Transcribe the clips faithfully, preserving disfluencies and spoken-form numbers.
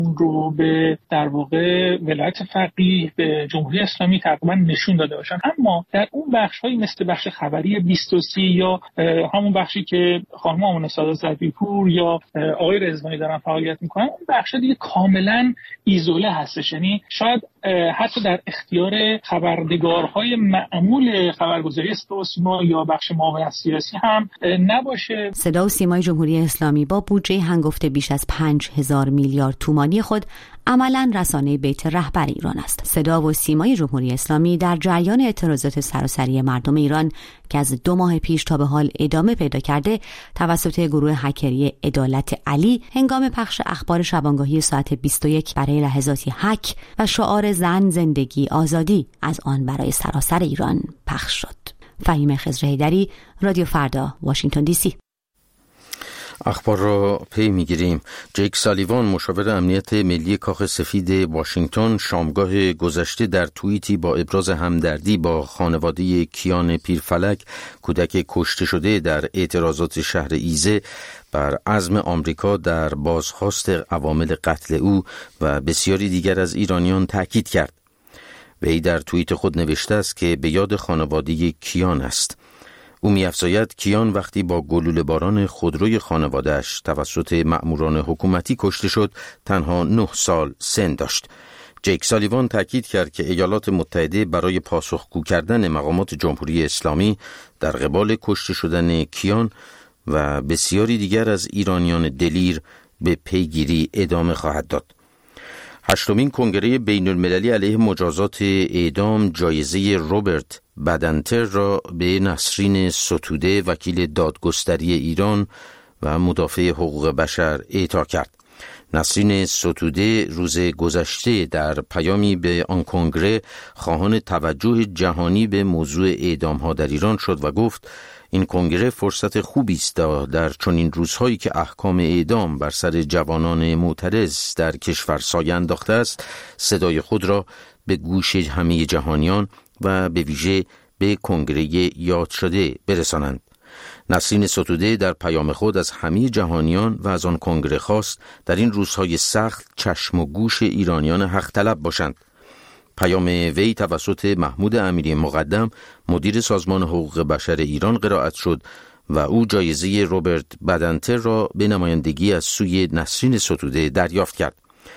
اون رو به در واقع ولایت فقیه به جمهوری اسلامی تقریبا نشون داده باشن. اما در اون بخش‌هایی مثل بخش خبری بیست و سه یا همون بخشی که خانم آمنه سادات زدی‌پور یا آقای رضوانی دارن فعالیت میکنن، اون بخش‌ها دیگه کاملا ایزوله هستش. یعنی شاید حتی در اختیار خبرنگارهای معمول خبرگزاری استوسما یا بخش معاونت سیاسی هم نباشه. صدا و سیمای جمهوری اسلامی با بودجه هنگفته بیش از پنج هزار میلیارد تومانی خود عملاً رسانه بیت رهبر ایران است. صدا و سیمای جمهوری اسلامی در جریان اعتراضات سراسری مردم ایران که از دو ماه پیش تا به حال ادامه پیدا کرده توسط گروه هکری عدالت علی هنگام پخش اخبار شبانگاهی ساعت بیست و یک برای لحظاتی هک و شعار زن زندگی آزادی از آن برای سراسر ایران پخش شد. فهیم خضر حیدری، رادیو فردا، واشنگتن دی سی. اخبار را پی میگیریم. جیک سالیوان، مشاور امنیت ملی کاخ سفید واشنگتن، شامگاه گذشته در توییتی با ابراز همدردی با خانواده کیان پیرفلک، کودک کشته شده در اعتراضات شهر ایزه، بر عزم آمریکا در بازخواست عوامل قتل او و بسیاری دیگر از ایرانیان تاکید کرد. وی در توییت خود نوشته است که به یاد خانواده کیان است. او می‌افزاید کیان وقتی با گلوله باران خودروی خانواده‌اش توسط مأموران حکومتی کشته شد تنها نه سال سن داشت. جیک سالیوان تاکید کرد که ایالات متحده برای پاسخگو کردن مقامات جمهوری اسلامی در قبال کشته شدن کیان و بسیاری دیگر از ایرانیان دلیر به پیگیری ادامه خواهد داد. هشتمین کنگره بین المللی علیه مجازات اعدام جایزه روبرت بدنتر را به نسرین ستوده، وکیل دادگستری ایران و مدافع حقوق بشر، اعطا کرد. نسرین ستوده روز گذشته در پیامی به آن کنگره خواهان توجه جهانی به موضوع اعدام‌ها در ایران شد و گفت این کنگره فرصت خوبی است در چنین روزهایی که احکام اعدام بر سر جوانان معترض در کشور سایه انداخته است صدای خود را به گوش همه جهانیان و به ویژه به کنگره یاد شده برسانند. نسرین ستوده در پیام خود از همه جهانیان و از آن کنگره خواست در این روزهای سخت چشم و گوش ایرانیان حق طلب باشند. پیام وی توسط محمود امیری مقدم، مدیر سازمان حقوق بشر ایران، قرائت شد و او جایزه روبرت بدنتر را به نمایندگی از سوی نسرین ستوده دریافت کرد.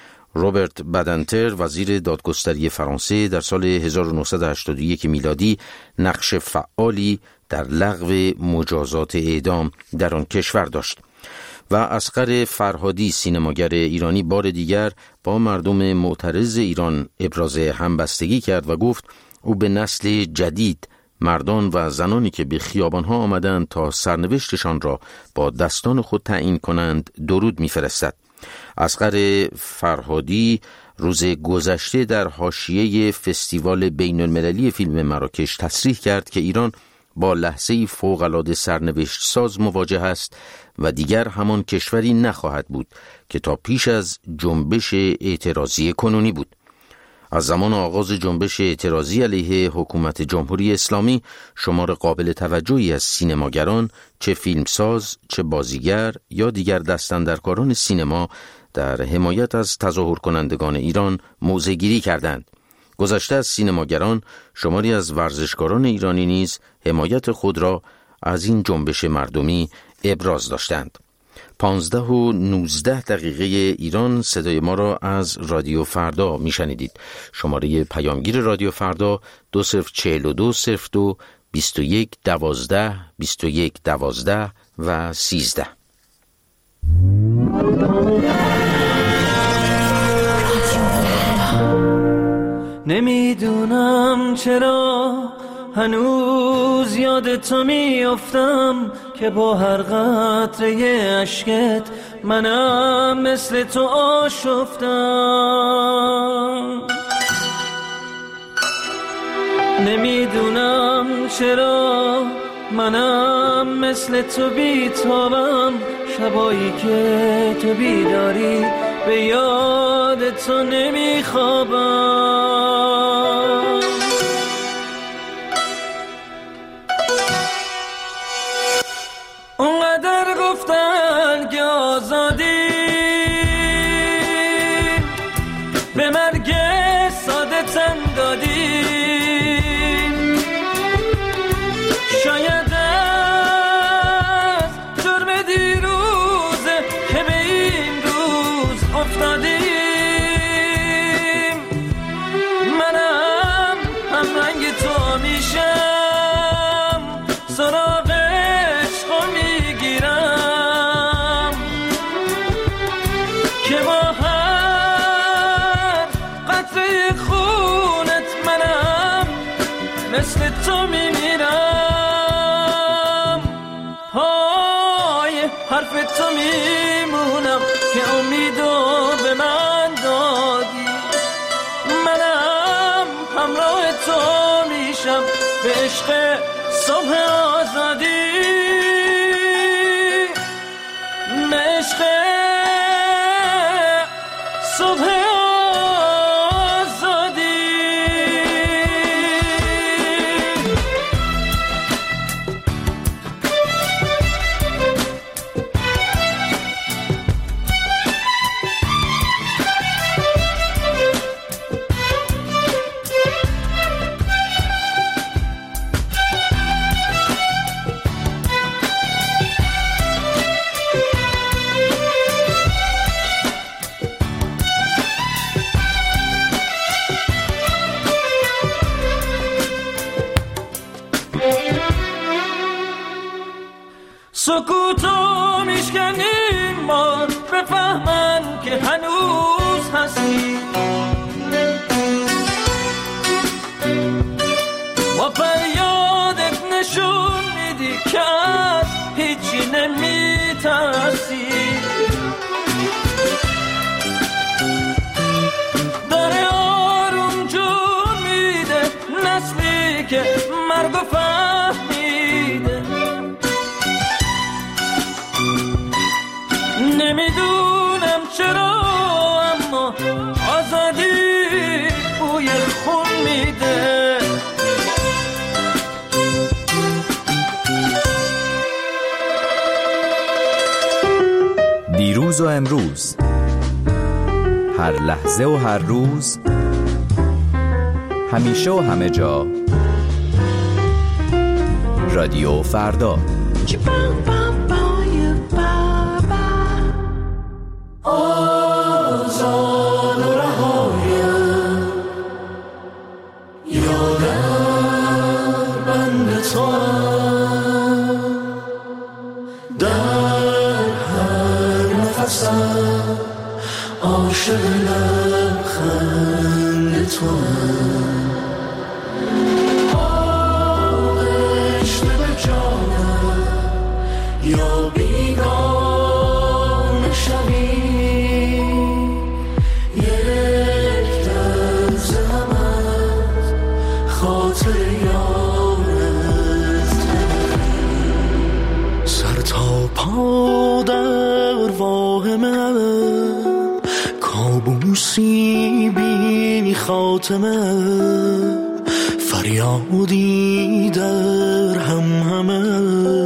روبرت بدنتر، وزیر دادگستری فرانسه، در سال هزار و نهصد و هشتاد و یک میلادی نقش فعالی در لغو مجازات اعدام در آن کشور داشت. و اصغر فرهادی، سینماگر ایرانی، بار دیگر با مردم معترض ایران ابراز همبستگی کرد و گفت او به نسل جدید، مردان و زنانی که به خیابانها آمدند تا سرنوشتشان را با دستان خود تعیین کنند درود می‌فرستد. اصغر فرهادی روز گذشته در حاشیه فستیوال بین المللی فیلم مراکش تصریح کرد که ایران با لحظه‌ای فوق‌العاده سرنوشت ساز مواجه است و دیگر همان کشوری نخواهد بود که تا پیش از جنبش اعتراضی کنونی بود. از زمان آغاز جنبش اعتراضی علیه حکومت جمهوری اسلامی شمار قابل توجهی از سینماگران، چه فیلمساز، چه بازیگر یا دیگر دستاندرکاران سینما، در حمایت از تظاهر کنندگان ایران موضع‌گیری کردند. گذشته از سینماگران، شماری از ورزشکاران ایرانی نیز حمایت خود را از این جنبش مردمی ابراز داشتند. پانزده و نوزده دقیقه ایران، صدای ما را از رادیو فردا میشنیدید. شماره پیامگیر رادیو فردا دو صفر چهل و دو صفر دو بیست و یک دوازده بیست و یک دوازده و سیزده. نمیدونم چرا هنوز یاد تو میافتم که با هر قطره اشکت منم مثل تو آشفتم. نمیدونم چرا منم مثل تو بیتابم، شبایی که تو بیداری به یاد تو نمیخوابم. اونقدر گفتن که آزادی به مرگ ساده تن دادی. شاید از جرم دیروزه که به این روز افتادیم. منم هم رنگ تو میشم، سراغ عشقو میگیرم که با هر قطره خونت منم مثل تو میمیرم. پای حرف تو میمونم که امیدو به من دادی. منم همراه تو میشم به عشق صبح آزادی، به عشق صبح آزادی. سکوتو میشکنیم ما بفهمن که هنوز هستی. با فریادت نشون میدی که از هیچی نمیترسی. داره آروم جون میده نسلی که مرگو فهمیده. نمیدونم چرا اما آزادی بوی خون میده. دیروز و امروز، هر لحظه و هر روز، همیشه و همه جا، رادیو فردا. آزاد و رهایم، یادم بند توام، در هر نفسم عاشق لبخند توام. آغشته به جانم یا بیگانه شوی، سر تا پا در واهمم، کابوسی بی خاتمه، فریادی در هم همه.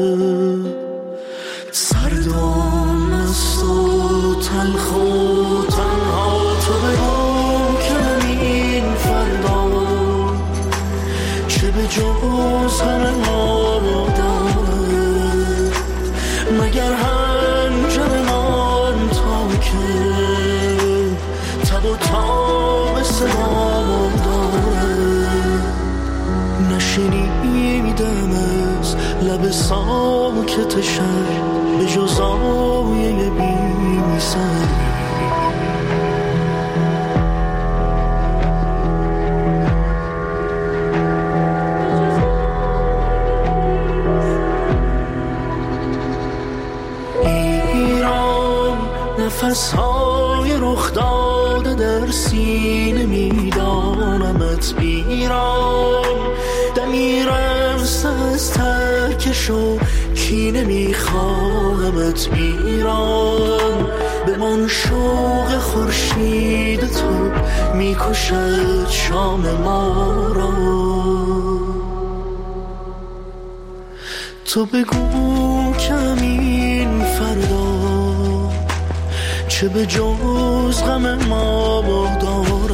سردام است و تلخ و تنها تو بگو که این فردا چه به جز همه ما دارد، مگر هنجر من تا که تب و تاب صدا دارد. نشنیدم از لب ساکت شهر به جز آیه بی سر. نفس‌های رخ داده در سینه میدانمت بیران، دمی رفته از ترکش و کینه میخواهمت بیران. به من شوق خورشید تو میکشد شام ما را. تو بگو کمین فردا چه به جز غم ما دار.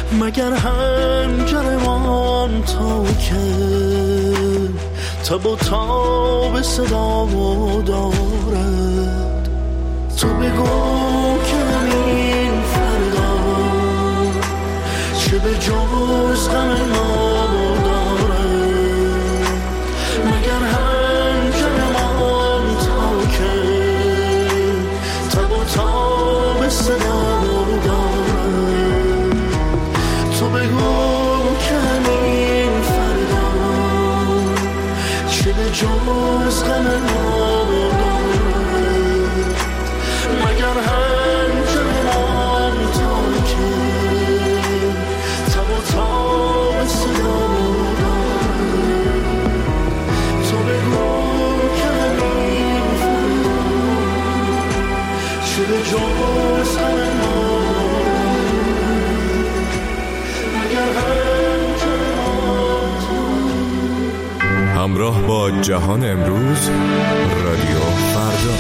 مگر هنجرمان تا که تب و تاب صدا دارد. تو بگو که این فردا چه به جز غم ما دارد. مگر هنجرمان تا که تب و تاب صدا دارد. تو بگو که این فردا چه به جز غم ما دارد. مگر هنجرمان تا که تب و تاب صدا دارد. تو بگو که این فردا چه به جز غم ما همراه با جهان امروز رادیو فردا.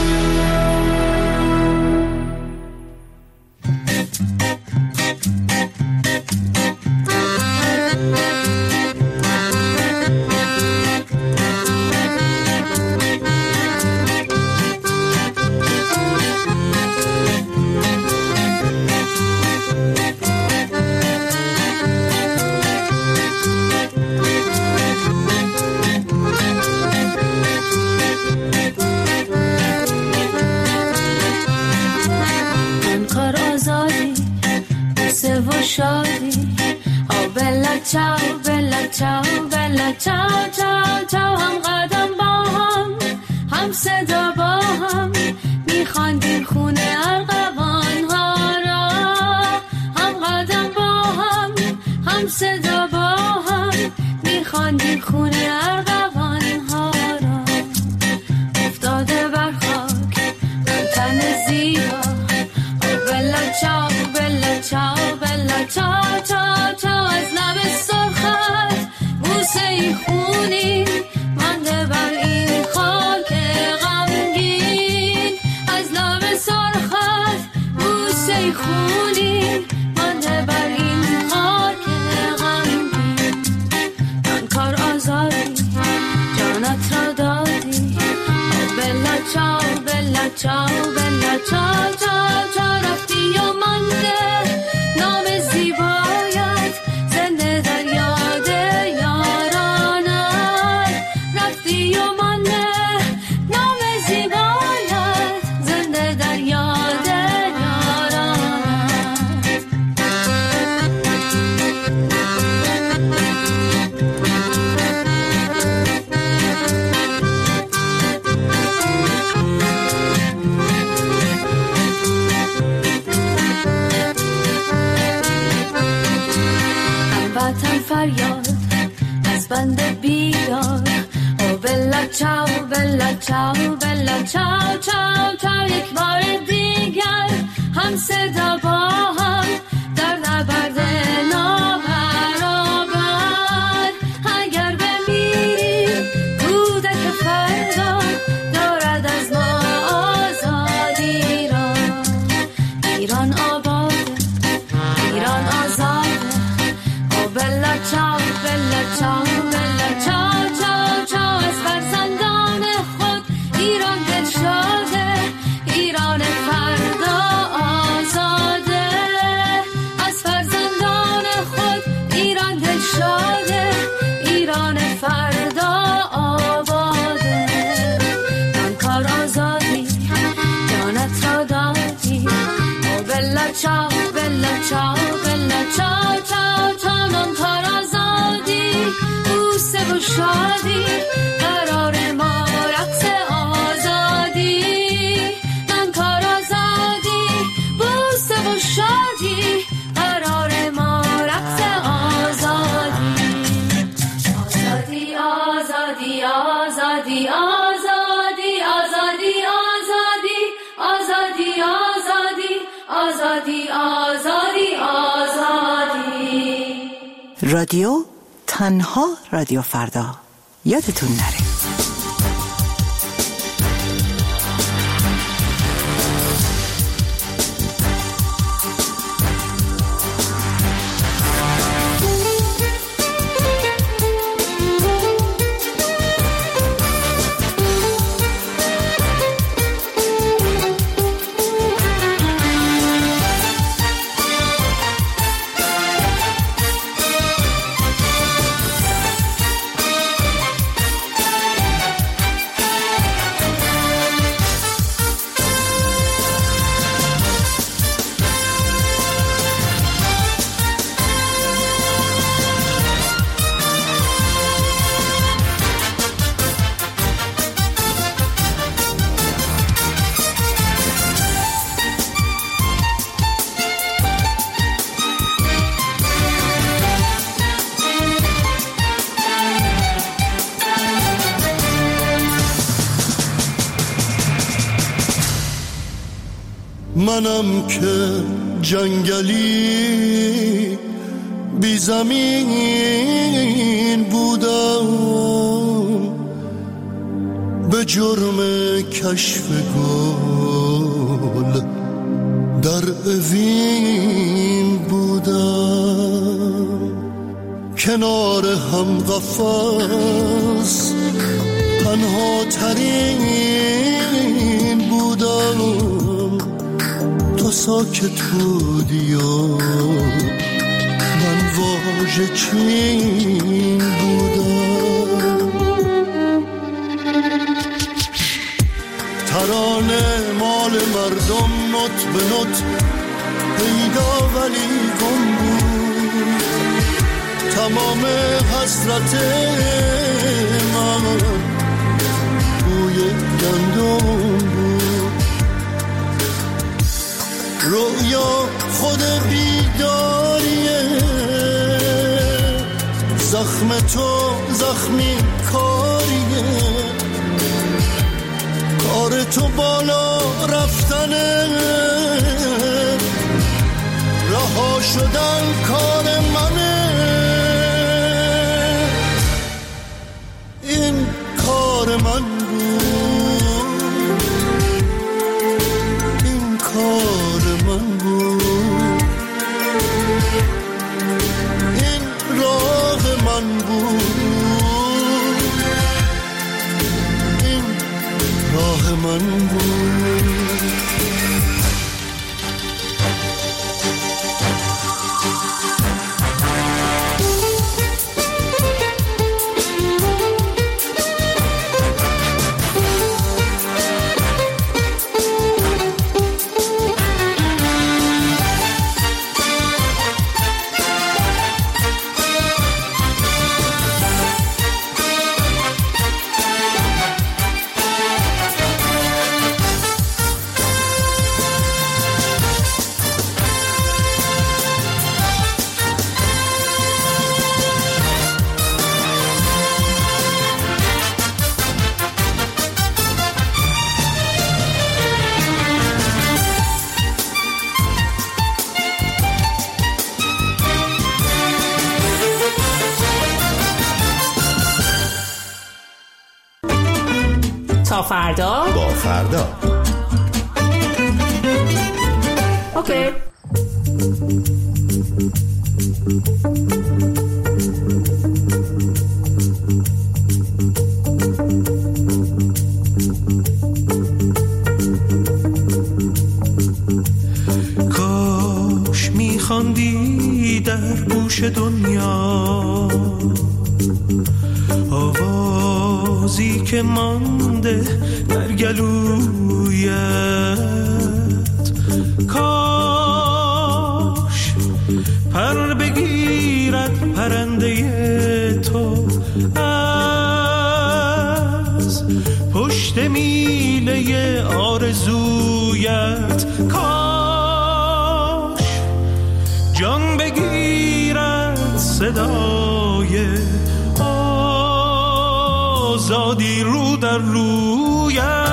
رادیو تنها رادیو فردا، یادتون نره. منم که جنگلی بی زمین بودم، به جرم کشف گل در اوین بودم. کنار هم قفس تنها ترین بودم، تو ساکت بودی و من واژه چین بودم. ترانه مال مردم نوت به نوت پیدا ولی گم بود، تمام حسرت من بوی گندم بود. رویا خود بیداریه، زخم تو زخمی کاریه، کار تو بالا رفتنه، رها شدن کار منه. این کار من بود، این کار من بود، این راه من بود، این راه من بود. تا فردا با فردا. اوکی. کاش میخواندی در گوش دنیا آوازی که مانده در گلویت، کاش پر بگیرد پرنده تو از پشت میله آرزویت، کاش جان بگیرد صدای آزادی رو در رویت.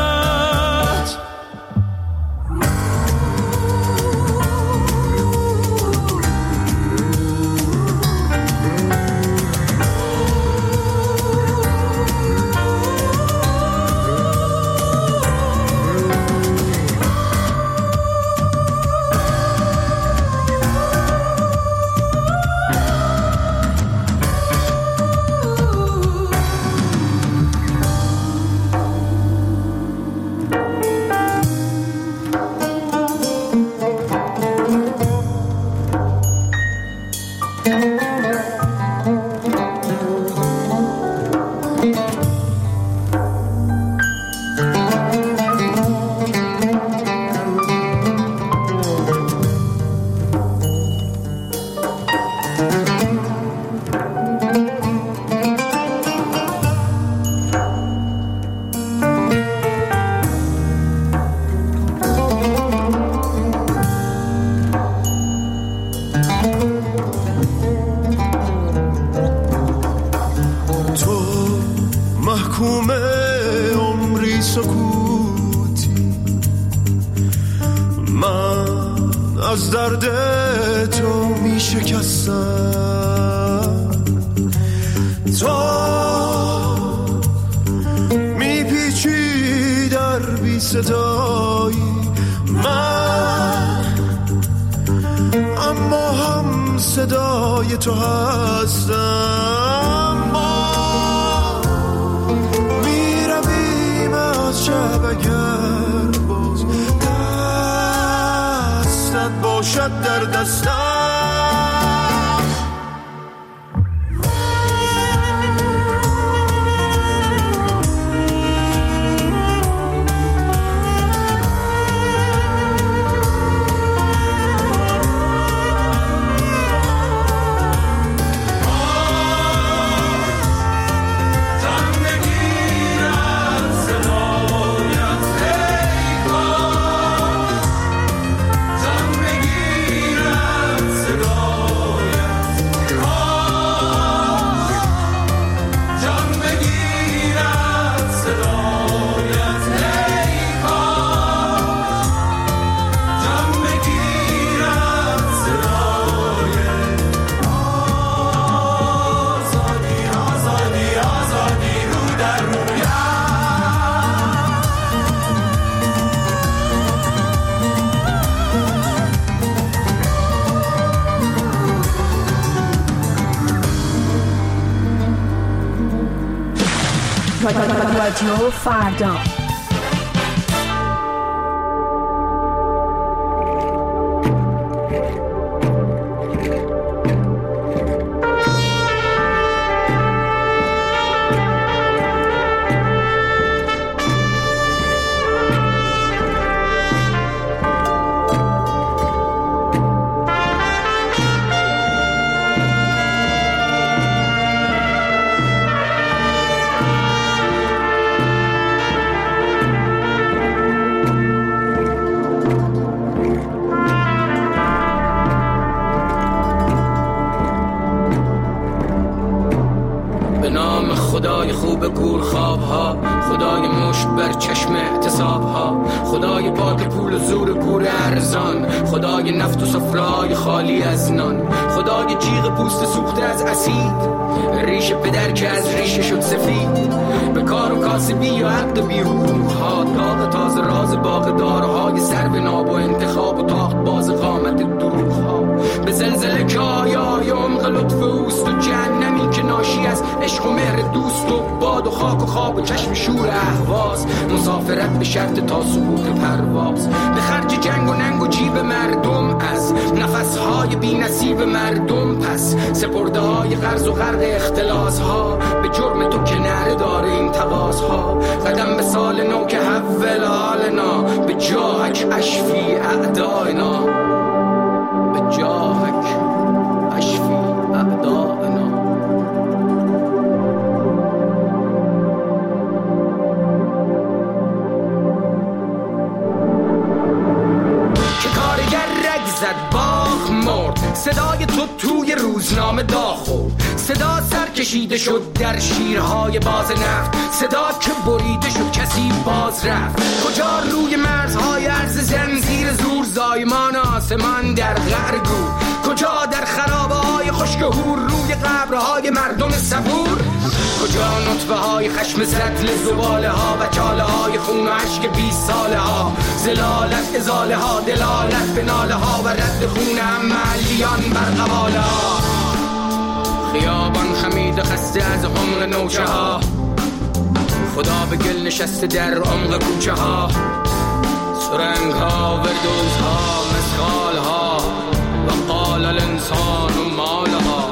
از درد تو می شکستم، تو می پیچی در بی صدایی من، اما هم صدای تو هستم. ما می رویم از شب اگر باز دستت باشد در دستم. رادیو فردا. خدای خوب گور خواب ها، خدای مشت بر چشم اعتصاب ها، خدای پاک پول و زور گور ارزان، خدای نفت و سفره‌های خالی از نان، خدای جیغ پوست سوخته از اسید، ریش پدر که از ریشه شد سفید، به کار و کاسبی یا عقد بی حقوق ها، داغ تازه راز باغ دارهای سر به ناب و انتخاب و تاخت باز قامت دروغ ها، به زلزله که آیای عمق لطف اوست و جهنمی که ناشی از عشق و مهر دوست و باد و خاک و خواب و چشم شور اهواز، مسافرت به شرط تا سقوط پرواز، به خرج جنگ و ننگ و جیب مردم از نفسهای بی نصیب مردم، پس سپرده های قرض و غرق اختلاس ها، به جرم تو که نره داره این تقاس ها، قدم به سال نو که حول حالنا، به جاهک اشفی اعداینا، به جاهک اشفی اعداینا. که کارگر رگ زد باخ مرد، صدای تو توی روزنامه داخل، صدا سر کشیده شد در شیرهای باز نفت، صدا که بریده شد کسی باز رفت، کجا روی مرزهای عرض زنزیر زور زایمان آسمان در غرگو، کجا در خرابه های خشک هور روی قبرهای مردم صبور، کجا نطفه های خشم سطل زباله ها و چاله های خون و عشق بیست ساله ها، زلالت ازاله ها، دلالت به ناله ها و رد خون عملیان بر قواله ها، خیابان خمید خسته از عمق نوشه ها، خدا به گل نشسته در عمق کوچه ها، سرنگ ها، وردوز ها، مسخال ها و قال الانسان و مالها.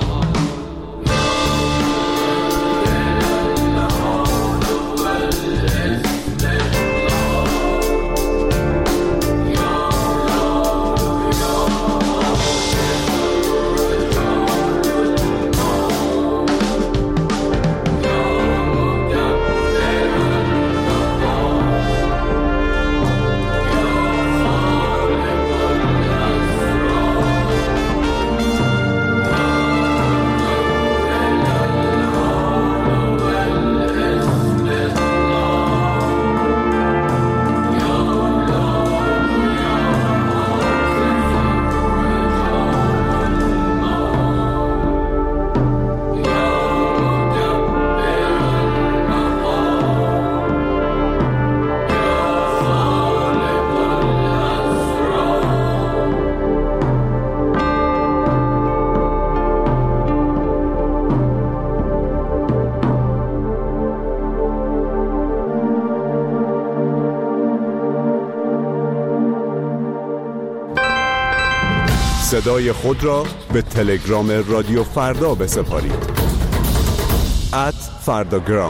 صدای خود را به تلگرام رادیو فردا بسپارید. ات فرداگرام.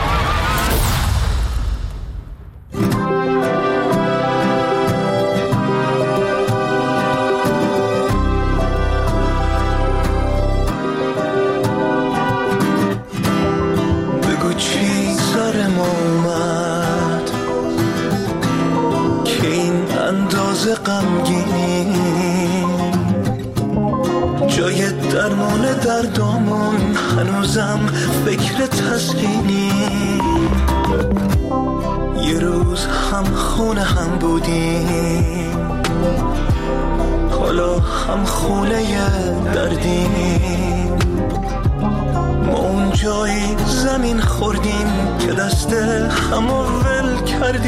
بگو چی سر ما اومد که این اندازه غمگینی، جای درمان دردامون هنوزم فکر تسکینی. یه روز هم خونه هم بودیم، حالا هم خونه دردیم. ما اون جایی زمین خوردیم که دست همو ول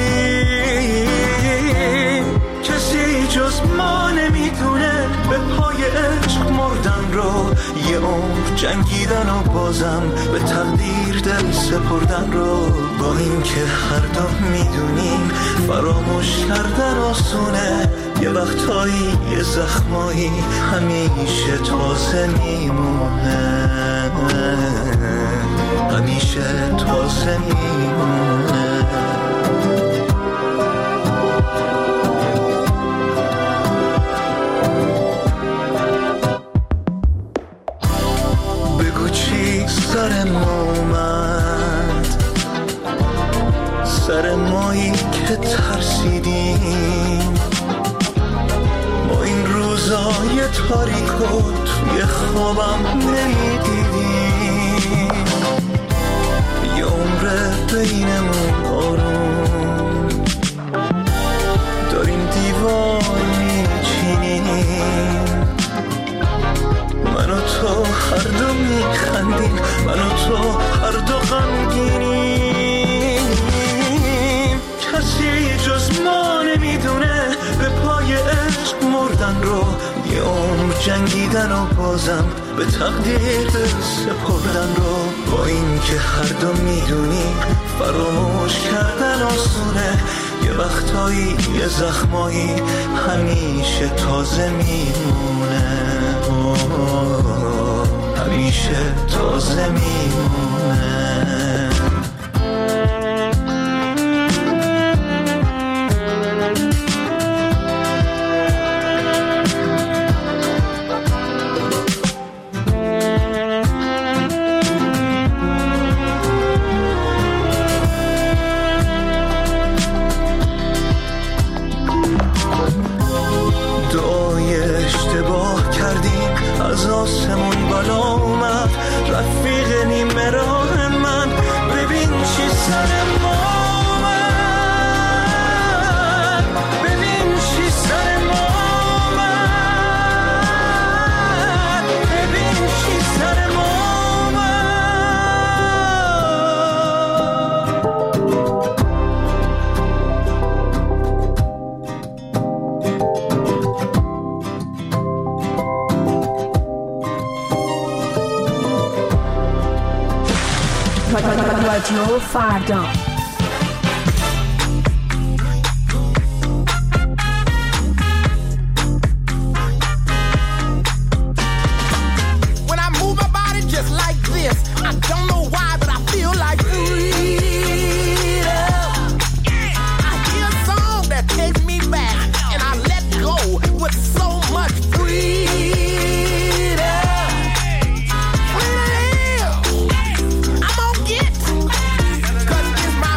کردیم. کسی جز ما نمیدونه به پای عشق مردن رو، یه عمر جنگیدن و بازم به تقدیر دل سپردن رو. با این که هر دو میدونیم فراموش کردن آسونه، یه وقتایی یه زخمایی همیشه تازه میمونه، همیشه تازه میمونه. سر ما اومد، سر مایی که ترسیدیم. ما این روزای تاریکو توی خوابم نمیدیدیم. یه عمر بینمون آروم داریم دیوار میچینیم. من و تو هر دو میخندیم، من و تو هر دو غمگینیم. کسی جز ما نمیدونه به پای عشق مردن رو، یه عمر جنگیدن و بازم به تقدیر سپردن رو. با این که هر دو میدونیم فراموش کردن آسونه، یه وقتایی یه زخمایی همیشه تازه میمونه، همیشه تازه میمونه. از آسمون بالا اومد رفیق نیمه راه من، ببین چی سر ما اومد، ببین چی سر ما اومد، ببین چی سر ما رادیو فردا. It's my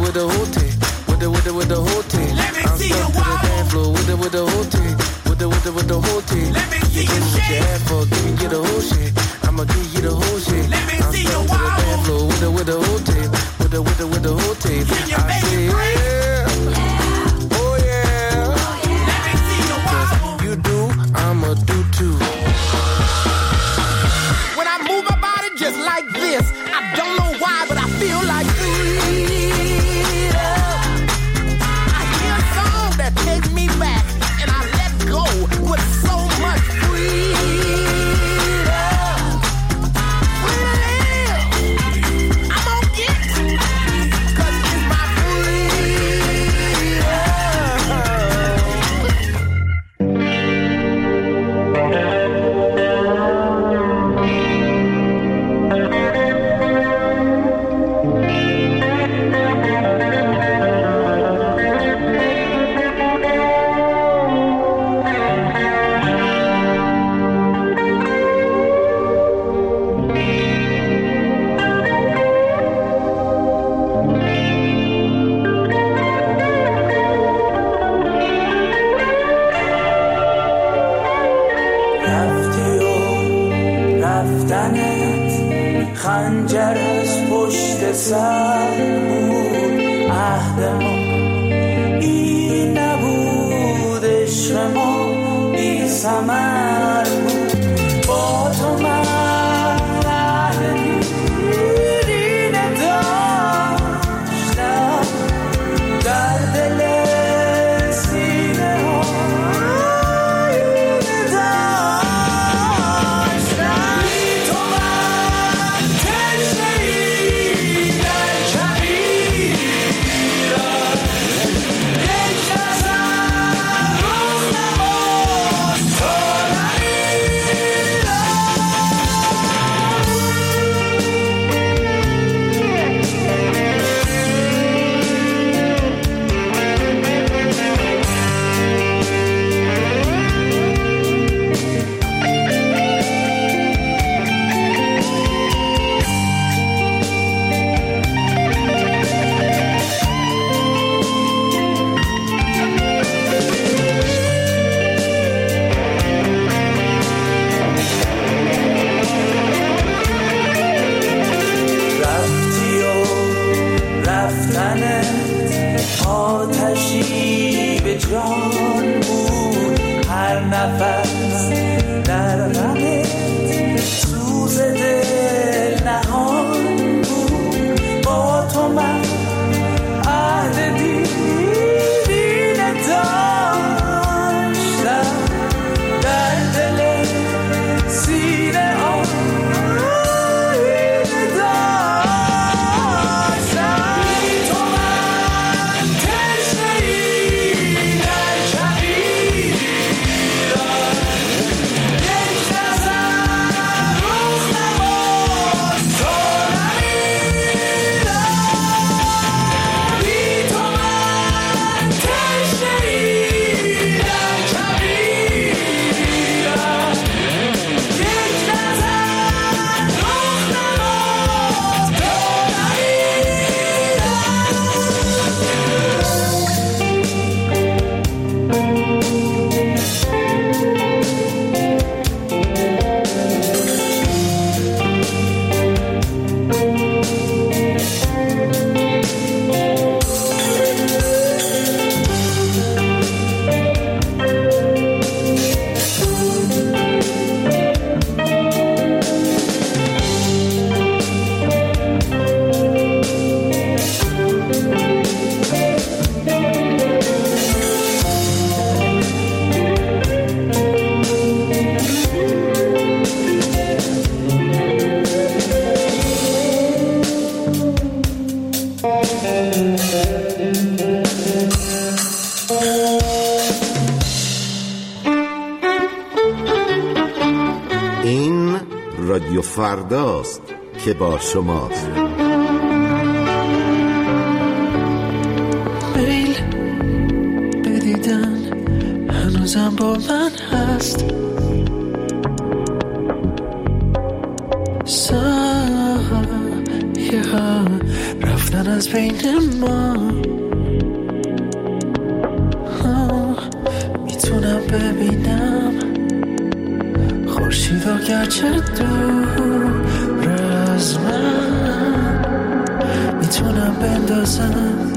with the whole team, with the with the with the whole team. Let me I'm see stuck you to the wobble. dance floor with the with the whole team, with the with the with the whole team. Let me see you you shake. shake. Your ass for, give me get the whole shit. I'ma give you the whole shit. Let me I'm see stuck you to the wobble. dance floor with the with the whole team, with the with the with the whole team. Can you I make say it break? yeah, oh yeah. Let me see you wobble. You do, I'ma do too. When I move my body just like this, I don't know why, but I feel like freedom. I hear a song that takes me back, and I let go with so much freedom. Free to live, I'm gonna get, 'cause it's my رفتی و رفتنت خنجر از پشت سر بود عهد ما این نبود عشق ما بی ثمر بود با تو من عهد دیرینه داشتم در دل سینه ها آتشی به جان بود هر نفس در غمت سوز دل نهان بود با تو من عهد دیرینه داشتم در دل سینه ها این رادیو فرداست که با شماست. میل بدیدن هنوزم با من هست سایه ها رفتن رفتن از بین ما. میتونم ببینم خورشید و گرچه دور از من، میتونم بندازم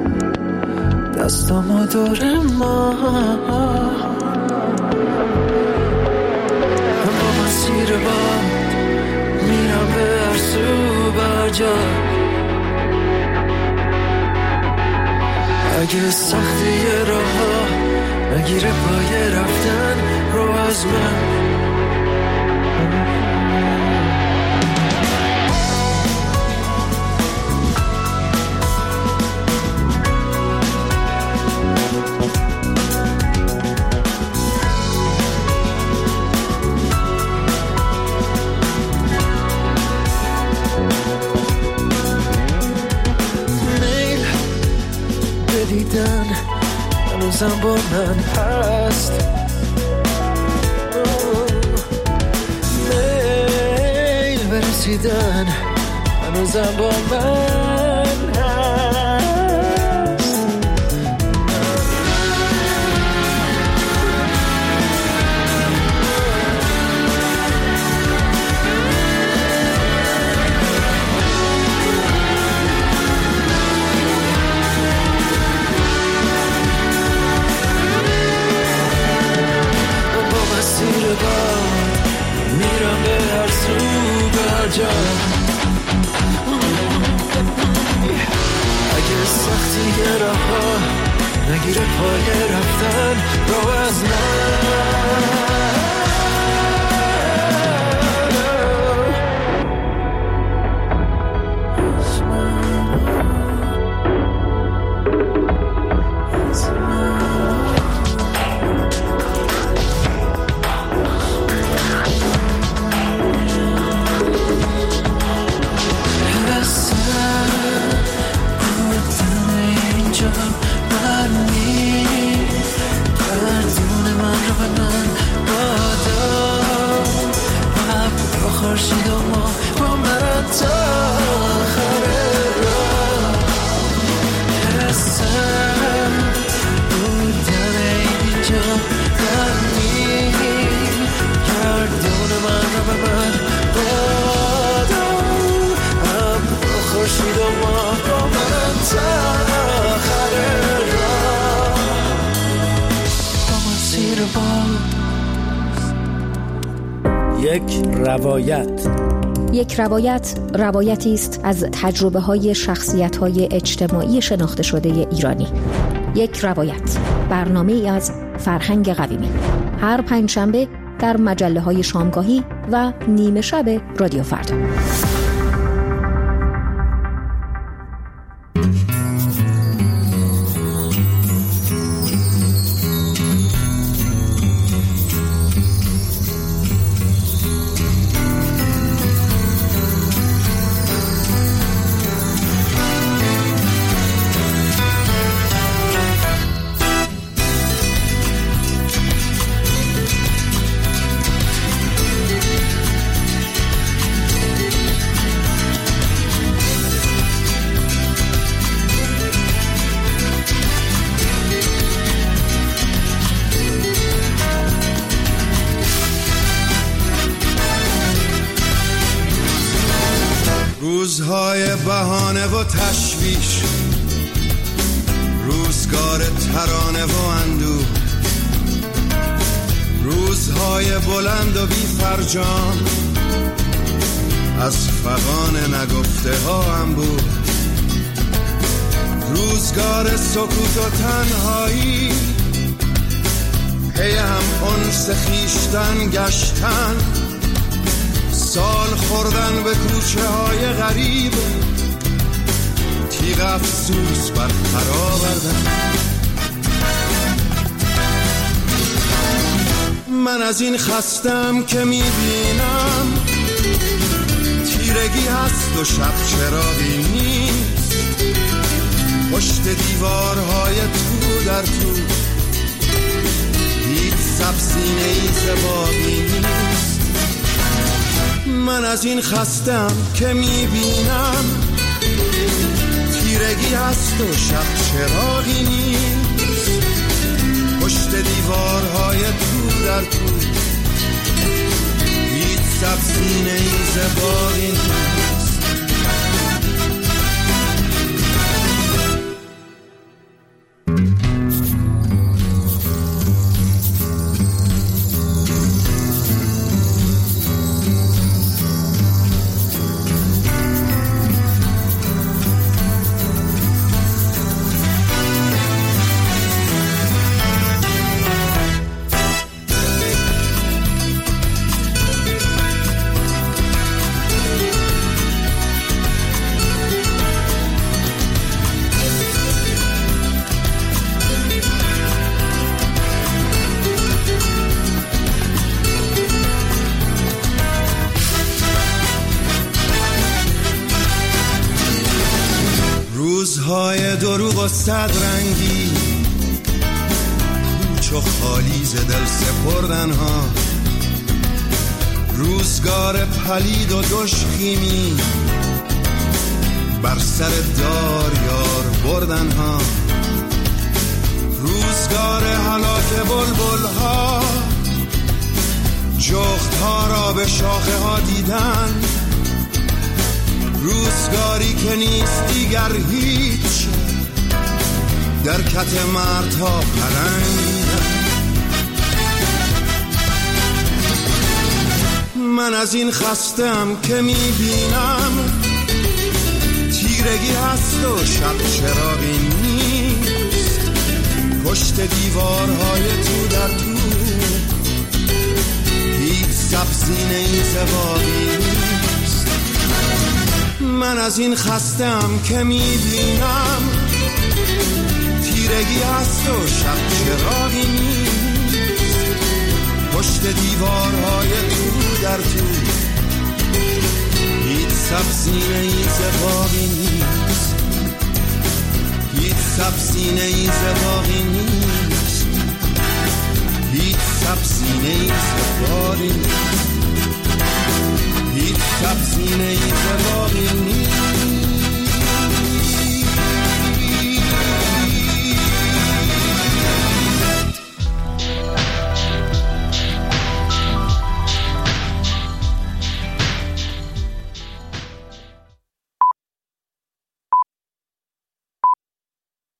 دستامو دور ما. با مسیر با میرم به هر سو برجا. اگه سختی راه نگیره پای رفتن رو از من، هنوزم با من هست، میل برسیدن هنوزم با من هست. میرم به هر سو برجا. اگه سختی راه ها نگیره پای رفتن رو از من. خورشید و ما با من تا آخر راه. حسم بودن اینجا دمی گردون من رو به من بادم. هم با خورشید و ما با من تا آخر راه. با مسیر باز یک روایت. یک روایت روایتی است از تجربه های شخصیت های اجتماعی شناخته شده ایرانی. یک روایت، برنامه ای از فرهنگ قویمی، هر پنجشنبه در مجله های شامگاهی و نیمه شب رادیو فردا. روزهای بهانه و تشویش، روزگار ترانه و اندوه، روزهای بلند و بی فرجام، از فغان نگفته ها هم بود، روزگار سکوت و تنهایی، پی هم انس خویشتن گشتن، سال خوردن به کوچه های غریب، تیغ افسوس بر پر آوردن. من از این خستم که میبینم تیرگی هست و شب چراغی نیست، پشت دیوارهای تو در تو هیچ سبزینه ای زبابی نیست. من از این خستم که میبینم تیرگی هست و شب چراغی نیست، پشت دیوارهای تو در تو هیچ سبزینه ای زباقی نیست. روزهای دروغ و صد رنگی، کوچ و خالی ز دل سپردن ها، روزگار پلید و دشخیمی بر سر دار یار بردن ها، روزگار هلاک بلبل ها، جغد ها را به شاخه ها دیدن، روزگاری که نیست دیگر هیچ در کت مردها پلنگ. من از این خستم که میبینم تیرگی هست و شب چراغی نیست، پشت دیوارهای تو در تو هیچ سبزینه این زباقی نیست. من از این خستم که میبینم تیرگی هست و شب چراغی نیست، پشت دیوارهای تو در تو هیچ سبزینه ای زباقی نیست، هیچ سبزینه ای زباقی نیست، هیچ سبزینه ای زباقی نیست، هیچ سبزینه ای زباقی نیست.